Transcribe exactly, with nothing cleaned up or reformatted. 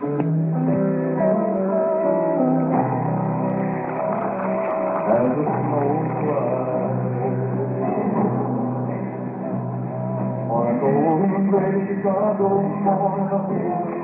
As the snow flies on a golden place, on a golden morning.